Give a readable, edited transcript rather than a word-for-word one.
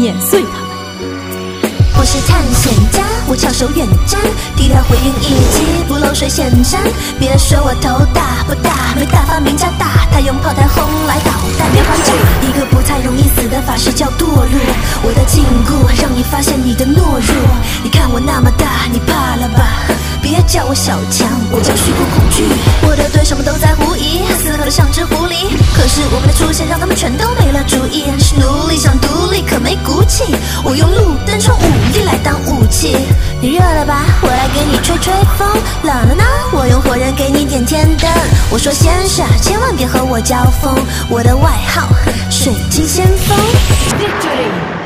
碾碎他们。 我是探险家，我翘首远瞻，低调回应一击，不漏水显山。别说我头大不大，没大发明家大，他用炮弹轰来导弹，别还价。一个不太容易死的法师叫堕落，我的禁锢让你发现你的懦弱。你看我那么大，你怕了吧？别叫我小强，我叫虚空恐惧。我的对手们都在狐疑，嘶吼的像只狐狸。可是我们的出现让他们全都没了主意。是奴隶想独立，可没骨气。我用路灯冲武力来当武器。你热了吧？我来给你吹吹风。冷了呢？我用火焰给你点天灯。我说先生，千万别和我交锋。我的外号，水晶先锋。Victory。